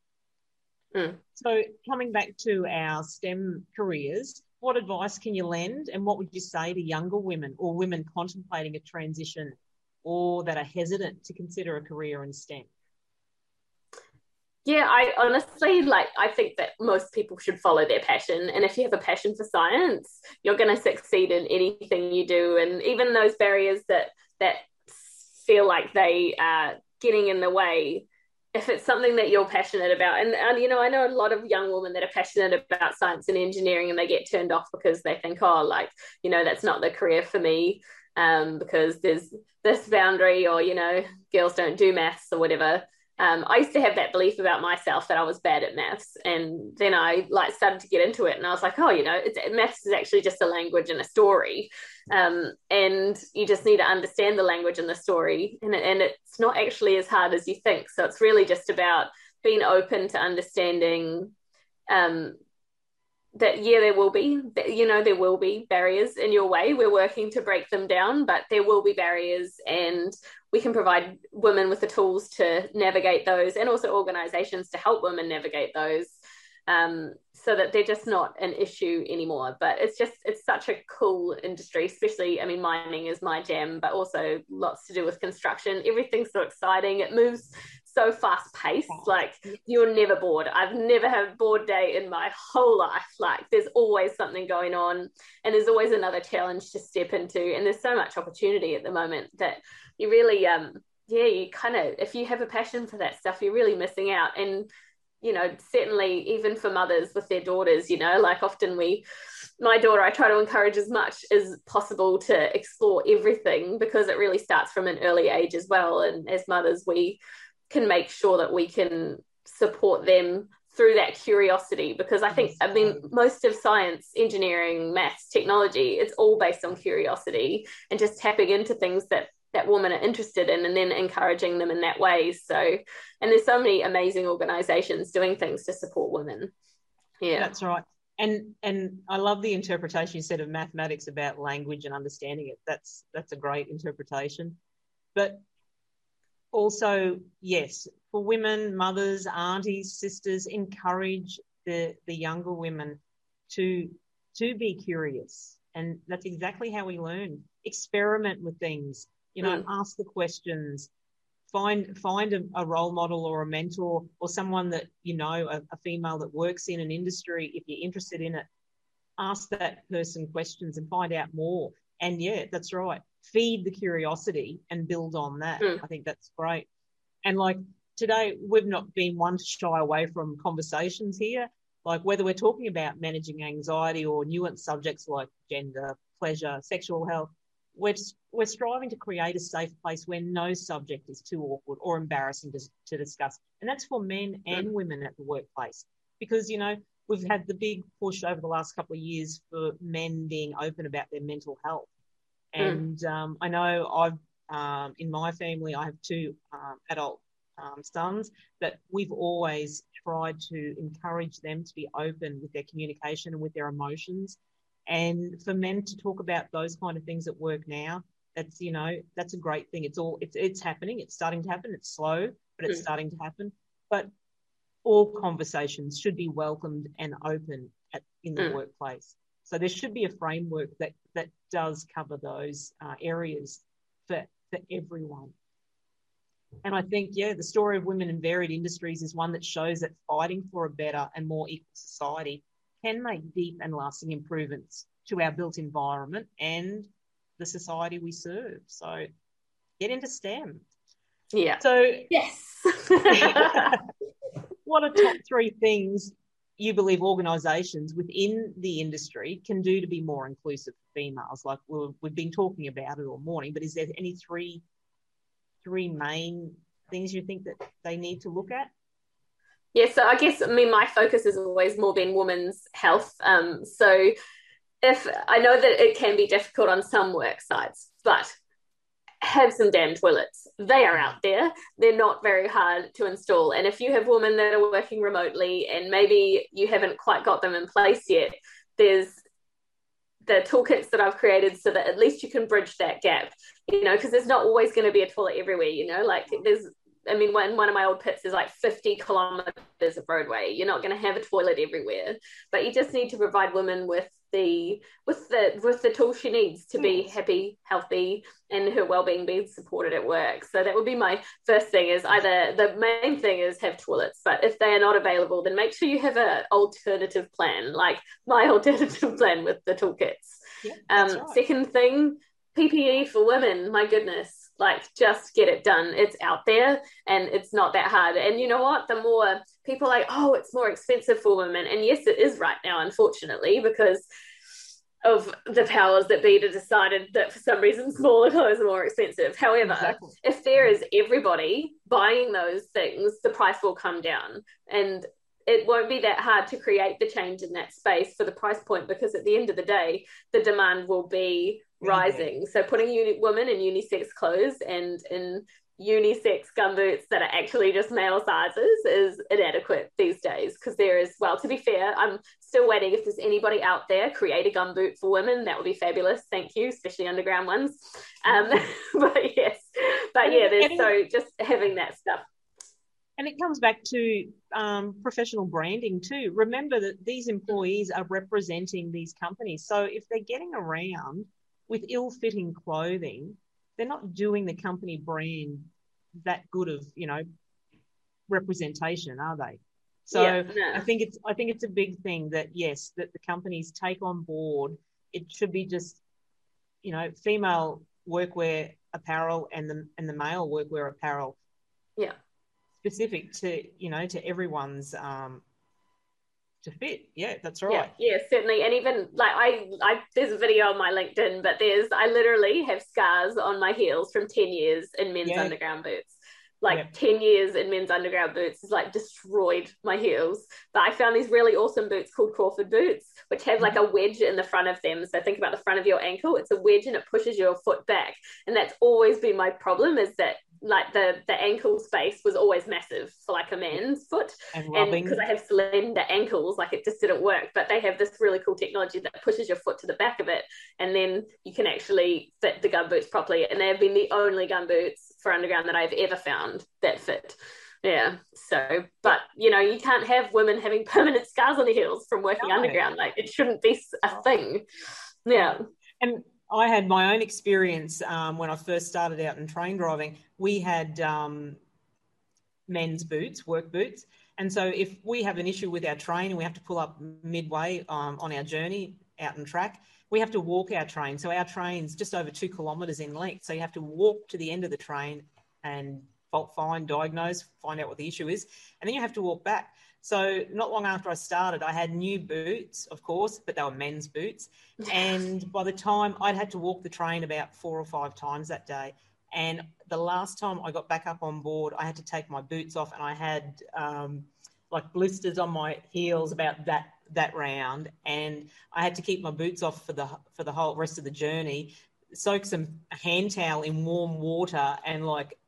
Mm. So coming back to our STEM careers, what advice can you lend, and what would you say to younger women or women contemplating a transition, or that are hesitant to consider a career in STEM? Yeah, I honestly, like, I think that most people should follow their passion. And if you have a passion for science, you're going to succeed in anything you do. And even those barriers that that feel like they are getting in the way, if it's something that you're passionate about, and, and you know, I know a lot of young women that are passionate about science and engineering, and they get turned off because they think, oh, like, you know, that's not the career for me, um, because there's this boundary, or, you know, girls don't do maths or whatever. Um, I used to have that belief about myself that I was bad at maths, and then I like started to get into it, and I was like, oh, you know, it's, maths is actually just a language and a story, um, and you just need to understand the language and the story, and, and it's not actually as hard as you think. So it's really just about being open to understanding um, that, yeah, there will be, you know, there will be barriers in your way. We're working to break them down, but there will be barriers, and we can provide women with the tools to navigate those, and also organizations to help women navigate those, um, so that they're just not an issue anymore. But it's just, it's such a cool industry, especially, I mean, mining is my jam, but also lots to do with construction. Everything's so exciting. It moves so fast paced, like you're never bored. I've never had a bored day in my whole life. Like there's always something going on, and there's always another challenge to step into, and there's so much opportunity at the moment that you really um yeah you kind of, if you have a passion for that stuff, you're really missing out. And you know, certainly even for mothers with their daughters, you know, like often we, my daughter, I try to encourage as much as possible to explore everything, because it really starts from an early age as well. And as mothers, we can make sure that we can support them through that curiosity, because I think, I mean, most of science, engineering, maths, technology, it's all based on curiosity and just tapping into things that that women are interested in, and then encouraging them in that way. So, and there's so many amazing organizations doing things to support women. Yeah, that's right. And and I love the interpretation you said of mathematics about language and understanding it. That's that's a great interpretation. But also, yes, for women, mothers, aunties, sisters, encourage the the younger women to to be curious. And that's exactly how we learn. Experiment with things, you know, mm. ask the questions, find find a, a role model or a mentor or someone that, you know, a, a female that works in an industry. If you're interested in it, ask that person questions and find out more. And yeah, that's right. Feed the curiosity and build on that. Mm. I think that's great. And like today, we've not been one to shy away from conversations here, like whether we're talking about managing anxiety or nuanced subjects like gender, pleasure, sexual health. We're, we're striving to create a safe place where no subject is too awkward or embarrassing to, to discuss. And that's for men and women at the workplace, because, you know, we've had the big push over the last couple of years for men being open about their mental health. And mm. um, I know I've, um, in my family, I have two um, adult um, sons, that we've always tried to encourage them to be open with their communication and with their emotions. And for men to talk about those kind of things at work now, that's, you know, that's a great thing. It's all, it's, it's happening. It's starting to happen. It's slow, but it's mm. starting to happen. But all conversations should be welcomed and open at, in the mm. workplace. So there should be a framework that, that does cover those uh, areas for, for everyone. And I think, yeah, the story of women in varied industries is one that shows that fighting for a better and more equal society can make deep and lasting improvements to our built environment and the society we serve. So get into STEM. Yeah. So yes. What are top three things you believe organisations within the industry can do to be more inclusive for females? Like we've, we've been talking about it all morning, but is there any three three main things you think that they need to look at? Yeah, so I guess, I mean, my focus has always more been women's health. Um, so if I know that it can be difficult on some work sites, but have some damn toilets. They are out there. They're not very hard to install. And if you have women that are working remotely and maybe you haven't quite got them in place yet, there's the toolkits that I've created so that at least you can bridge that gap, you know, because there's not always going to be a toilet everywhere, you know, like there's I mean, one, one of my old pits is like fifty kilometers of roadway. You're not going to have a toilet everywhere, but you just need to provide women with the with the with the tools she needs to be happy, healthy, and her well-being being supported at work. So that would be my first thing, is either the main thing is have toilets, but if they are not available, then make sure you have an alternative plan, like my alternative plan with the toolkits. Yeah, um right. Second thing, P P E for women. My goodness, like just get it done. It's out there and it's not that hard. And you know what, the more people are like, oh, it's more expensive for women, and yes, it is right now, unfortunately, because of the powers that be to decided that for some reason smaller clothes are more expensive. However, exactly. If there is everybody buying those things, the price will come down, and it won't be that hard to create the change in that space for the price point, because at the end of the day, the demand will be rising. Mm-hmm. So putting uni- women in unisex clothes and in unisex gumboots that are actually just male sizes is inadequate these days, because there is, well, to be fair, I'm still waiting. If there's anybody out there, create a gumboot for women, that would be fabulous. Thank you, especially underground ones. Um, but yes, but yeah, there's so just having that stuff. And it comes back to um, professional branding too. Remember that these employees are representing these companies. So if they're getting around with ill-fitting clothing, they're not doing the company brand that good of, you know, representation, are they? So yeah, no. I think it's I think it's a big thing that, yes, that the companies take on board. It should be just, you know, female workwear apparel and the and the male workwear apparel. Yeah. Specific to, you know, to everyone's um to fit. Yeah, that's right. Yeah, yeah, certainly. And even like I, I there's a video on my LinkedIn, but there's I literally have scars on my heels from ten years in men's yeah. underground boots. Like yeah. ten years in men's underground boots has like destroyed my heels. But I found these really awesome boots called Crawford boots, which have like a wedge in the front of them. So think about the front of your ankle. It's a wedge and it pushes your foot back. And that's always been my problem, is that like the the ankle space was always massive for like a man's foot, and because I have slender ankles, like it just didn't work. But they have this really cool technology that pushes your foot to the back of it, and then you can actually fit the gum boots properly. And they have been the only gum boots for underground that I've ever found that fit. Yeah. So, but you know, you can't have women having permanent scars on their heels from working no. underground. Like it shouldn't be a thing. Yeah. And I had my own experience um, when I first started out in train driving. We had um, men's boots, work boots. And so if we have an issue with our train and we have to pull up midway um, on our journey out in track, we have to walk our train. So our train's just over two kilometres in length. So you have to walk to the end of the train and fault find, diagnose, find out what the issue is. And then you have to walk back. So not long after I started, I had new boots, of course, but they were men's boots. And by the time I'd had to walk the train about four or five times that day. And the last time I got back up on board, I had to take my boots off, and I had um, like blisters on my heels about that that round. And I had to keep my boots off for the for the whole rest of the journey, soak some hand towel in warm water and like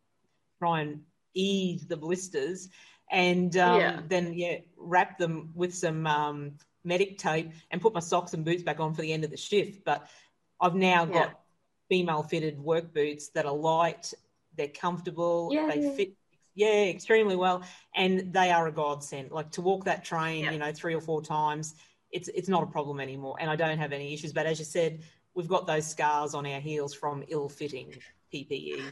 try and ease the blisters. And um, yeah. then, yeah, wrap them with some um, medic tape and put my socks and boots back on for the end of the shift. But I've now got yeah. female-fitted work boots that are light, they're comfortable, yeah. they fit, yeah, extremely well, and they are a godsend. Like to walk that train, yeah. you know, three or four times, it's it's not a problem anymore, and I don't have any issues. But as you said, we've got those scars on our heels from ill-fitting P P E.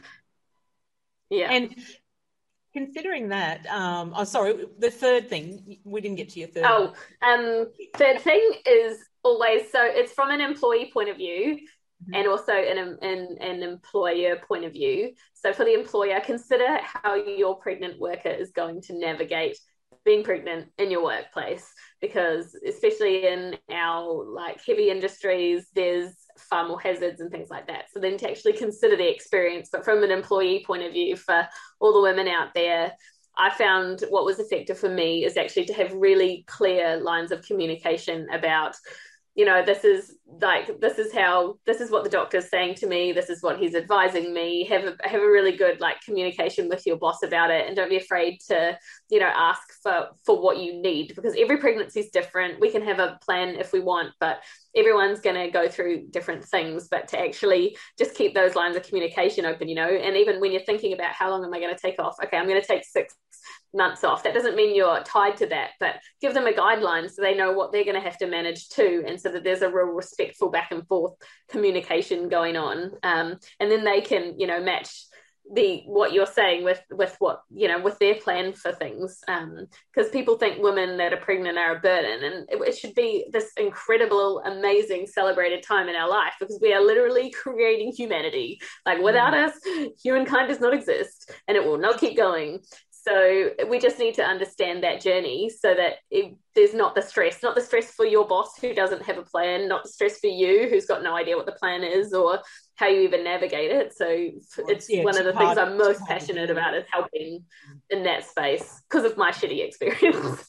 Yeah. And considering that, um, oh, sorry, the third thing, we didn't get to your third. Oh, um, third thing is always, so it's from an employee point of view mm-hmm. and also an, an, an employer point of view. So for the employer, consider how your pregnant worker is going to navigate being pregnant in your workplace, because especially in our like heavy industries, there's far more hazards and things like that. So then to actually consider the experience, but from an employee point of view, for all the women out there, I found what was effective for me is actually to have really clear lines of communication about, you know, this is like, this is how, this is what the doctor's saying to me. This is what he's advising me. Have a, have a really good like communication with your boss about it. And don't be afraid to, you know, ask for, for what you need, because every pregnancy is different. We can have a plan if we want, but everyone's going to go through different things. But to actually just keep those lines of communication open, you know, and even when you're thinking about how long am I going to take off? Okay, I'm going to take six months off. That doesn't mean you're tied to that, but give them a guideline so they know what they're going to have to manage too, and so that there's a real respectful back and forth communication going on, um, and then they can, you know, match the what you're saying with with what, you know, with their plan for things, because um, people think women that are pregnant are a burden, and it, it should be this incredible, amazing, celebrated time in our life, because we are literally creating humanity. Like, without us, humankind does not exist, and it will not keep going. So we just need to understand that journey so that it, there's not the stress, not the stress for your boss who doesn't have a plan, not the stress for you who's got no idea what the plan is or how you even navigate it. So it's yeah, one of the things I'm most passionate about is helping in that space because of my shitty experience.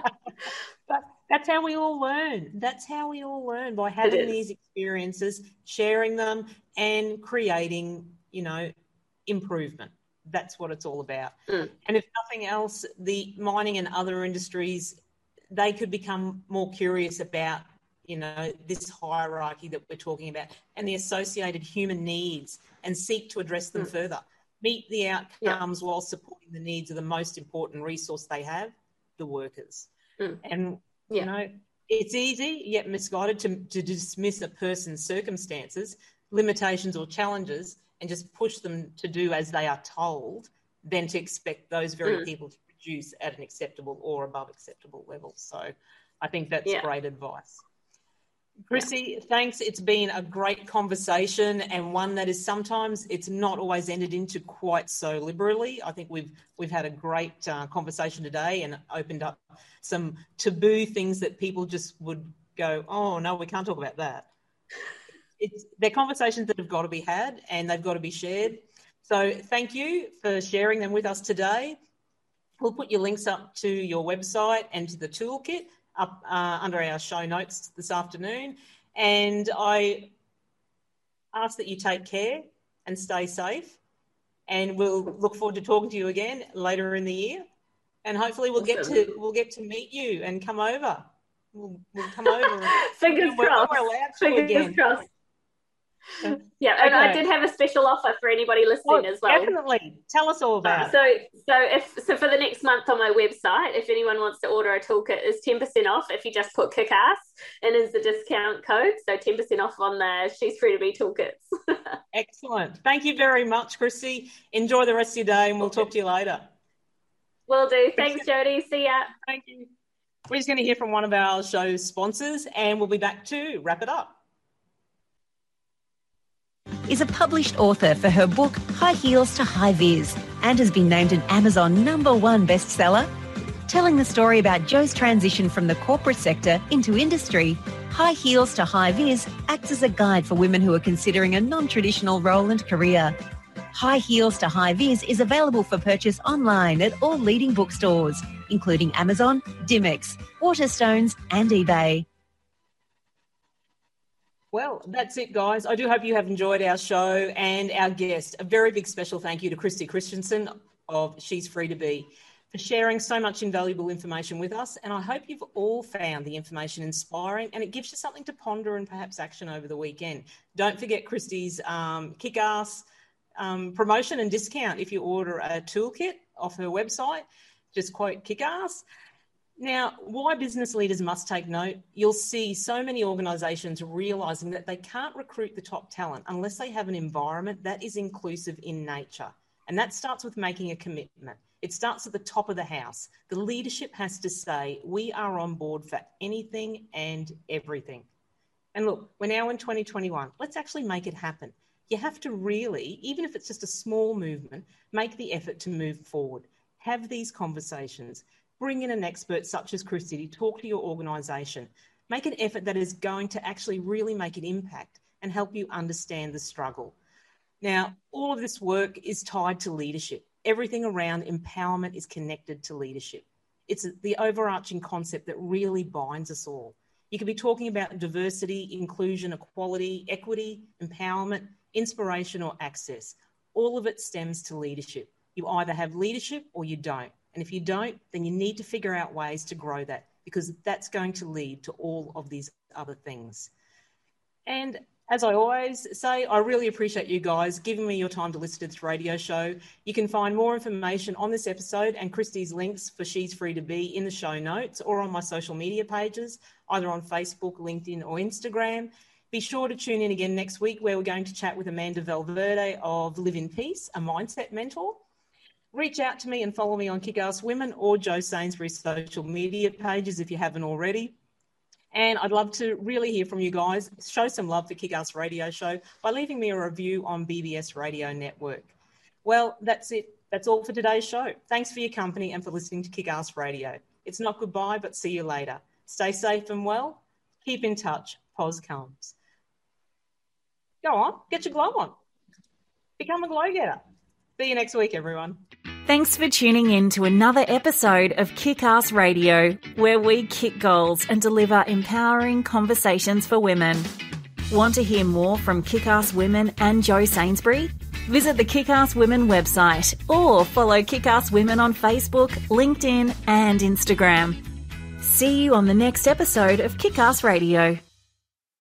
But that's how we all learn. That's how we all learn, by having these experiences, sharing them and creating, you know, improvement. That's what it's all about. Mm. And if nothing else, the mining and other industries, they could become more curious about, you know, this hierarchy that we're talking about and the associated human needs, and seek to address them mm. further. Meet the outcomes yeah. while supporting the needs of the most important resource they have, the workers. Mm. And, yeah. you know, it's easy yet misguided to, to dismiss a person's circumstances, limitations or challenges, and just push them to do as they are told, than to expect those very mm. people to produce at an acceptable or above acceptable level. So I think that's yeah. great advice. Chrissy, yeah. thanks. It's been a great conversation, and one that is sometimes it's not always entered into quite so liberally. I think we've we've had a great uh, conversation today and opened up some taboo things that people just would go, oh, no, we can't talk about that. It's, they're conversations that have got to be had and they've got to be shared. So thank you for sharing them with us today. We'll put your links up to your website and to the toolkit up uh, under our show notes this afternoon. And I ask that you take care and stay safe. And we'll look forward to talking to you again later in the year. And hopefully we'll awesome. get to we'll get to meet you and come over. We'll, we'll come over. And, Fingers crossed. We're allowed to Fingers again. crossed. Yeah, and okay. I did have a special offer for anybody listening oh, as well. Definitely. Tell us all about uh, so, it. So, so if so, for the next month on my website, if anyone wants to order a toolkit, is ten percent off if you just put Kick-Ass and is the discount code. So ten percent off on the She's Free to Be toolkits. Excellent. Thank you very much, Chrissy. Enjoy the rest of your day, and we'll talk to you later. Will do. Thanks, Jodie. See ya. Thank you. We're just going to hear from one of our show's sponsors, and we'll be back to wrap it up. Is a published author for her book High Heels to High Vis, and has been named an Amazon number one bestseller. Telling the story about Jo's transition from the corporate sector into industry, High Heels to High Vis acts as a guide for women who are considering a non-traditional role and career. High Heels to High Vis is available for purchase online at all leading bookstores, including Amazon, Dimex, Waterstones and eBay. Well, that's it, guys. I do hope you have enjoyed our show and our guest. A very big special thank you to Christy Christensen of She's Free to Be for sharing so much invaluable information with us. And I hope you've all found the information inspiring and it gives you something to ponder and perhaps action over the weekend. Don't forget Christy's um, kick-ass um, promotion and discount if you order a toolkit off her website. Just quote kick-ass. Now, why business leaders must take note, you'll see so many organisations realising that they can't recruit the top talent unless they have an environment that is inclusive in nature. And that starts with making a commitment. It starts at the top of the house. The leadership has to say, we are on board for anything and everything. And look, we're now in twenty twenty-one. Let's actually make it happen. You have to really, even if it's just a small movement, make the effort to move forward. Have these conversations. Bring in an expert such as Christy to talk to your organisation. Make an effort that is going to actually really make an impact and help you understand the struggle. Now, all of this work is tied to leadership. Everything around empowerment is connected to leadership. It's the overarching concept that really binds us all. You could be talking about diversity, inclusion, equality, equity, empowerment, inspiration, or access. All of it stems to leadership. You either have leadership or you don't. And if you don't, then you need to figure out ways to grow that, because that's going to lead to all of these other things. And as I always say, I really appreciate you guys giving me your time to listen to this radio show. You can find more information on this episode and Christy's links for She's Free to Be in the show notes or on my social media pages, either on Facebook, LinkedIn or Instagram. Be sure to tune in again next week, where we're going to chat with Amanda Valverde of Live in Peace, a mindset mentor. Reach out to me and follow me on Kick-Ass Women or Jo Sainsbury's social media pages if you haven't already. And I'd love to really hear from you guys. Show some love for Kick-Ass Radio Show by leaving me a review on B B S Radio Network. Well, that's it. That's all for today's show. Thanks for your company and for listening to Kick-Ass Radio. It's not goodbye, but see you later. Stay safe and well. Keep in touch. Pos comes. Go on. Get your glow on. Become a glow-getter. See you next week, everyone. Thanks for tuning in to another episode of Kick-Ass Radio, where we kick goals and deliver empowering conversations for women. Want to hear more from Kick-Ass Women and Jo Sainsbury? Visit the Kick-Ass Women website or follow Kick-Ass Women on Facebook, LinkedIn and Instagram. See you on the next episode of Kick-Ass Radio.